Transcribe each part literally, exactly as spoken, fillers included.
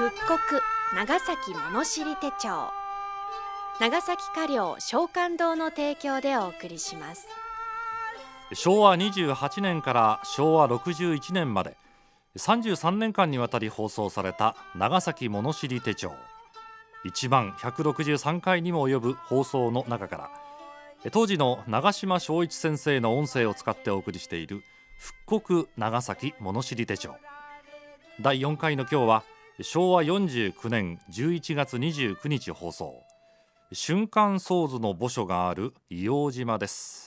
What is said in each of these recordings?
復刻長崎物知り手帳、長崎華領商館堂の提供でお送りします。 しょうわにじゅうはちねんからしょうわろくじゅういちねんまでさんじゅうさんねんかんにわたり放送された長崎物知り手帳、いちまんひゃくろくじゅうさんかいにも及ぶ放送の中から当時の長島昭一先生の音声を使ってお送りしている復刻長崎物知り手帳、だいよんかいの今日はしょうわよんじゅうきゅうねんじゅういちがつにじゅうくにち放送、春館宗図の墓所がある硫黄島です。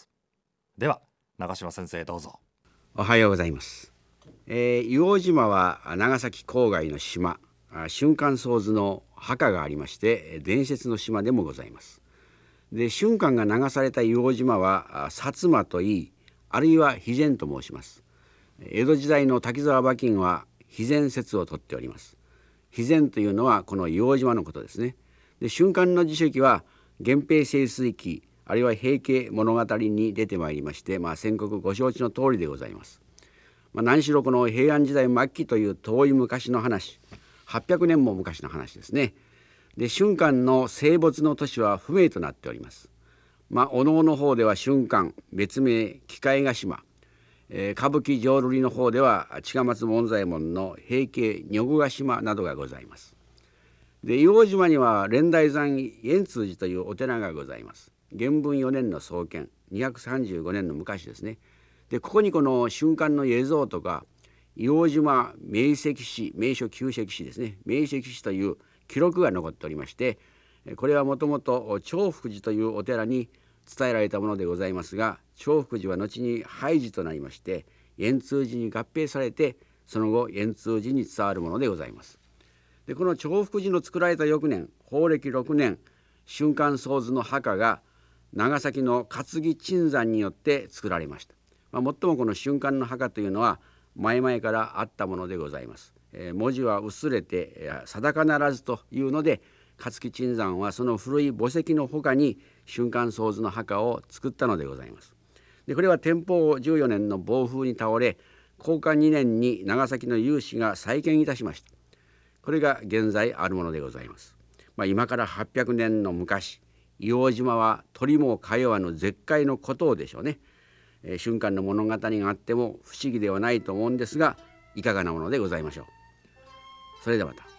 では長島先生、どうぞ。 おはようございます。えー、硫黄島は長崎郊外の島、春館宗図の墓がありまして伝説の島でもございます。で、春館が流された硫黄島は薩摩といい、あるいは肥前と申します。江戸時代の滝沢馬琴は肥前説をとっております。肥前というのはこの硫黄島のことですね。で、春館の辞書は源平盛衰記、あるいは平家物語に出てまいりまして、まあ、先刻ご承知の通りでございます。まあ、何しろこの平安時代末期という遠い昔の話、はっぴゃくねんも昔の話ですね。で、春館の生没の年は不明となっております。まあ、お能の方では春館、別名機械ヶ島、えー、歌舞伎浄瑠璃の方では近松門左衛門の平家女子ヶ島などがございます。で、硫黄島には蓮台山円通寺というお寺がございます。元文よねんの創建、にひゃくさんじゅうごねんの昔ですね。で、ここにこの春館の絵像とか硫黄島名石史、名所旧石史ですね、名石史という記録が残っておりまして、これはもともと長福寺というお寺に伝えられたものでございますが、長福寺は後に廃寺となりまして円通寺に合併されて、その後円通寺に伝わるものでございます。で、この長福寺の作られた翌年、宝暦ろくねん、春館宗図の墓が長崎の勝木鎮山によって作られました。まあ、もっともこの春館の墓というのは前々からあったものでございます。えー、文字は薄れて定かならずというので、勝木鎮山はその古い墓石のほかに春館宗図の墓を作ったのでございます。で、これは天保じゅうよねんの暴風に倒れ、弘化にねんに長崎の有志が再建いたしました。これが現在あるものでございます。まあ、今からはっぴゃくねんの昔、硫黄島は鳥も通わぬ絶海の孤島でしょうね。えー、春館の物語があっても不思議ではないと思うんですが、いかがなものでございましょう。それではまた。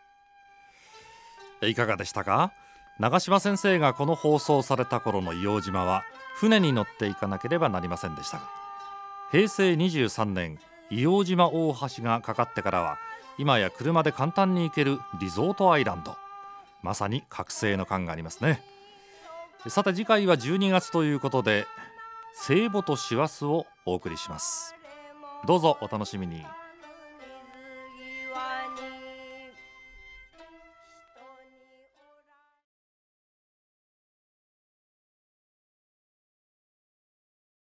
いかがでしたか。長島先生がこの放送された頃の硫黄島は船に乗っていかなければなりませんでしたが、へいせいにじゅうさんねん硫黄島大橋がかかってからは今や車で簡単に行けるリゾートアイランド、まさに覚醒の感がありますね。さて次回はじゅうにがつということで、聖母と師走をお送りします。どうぞお楽しみに。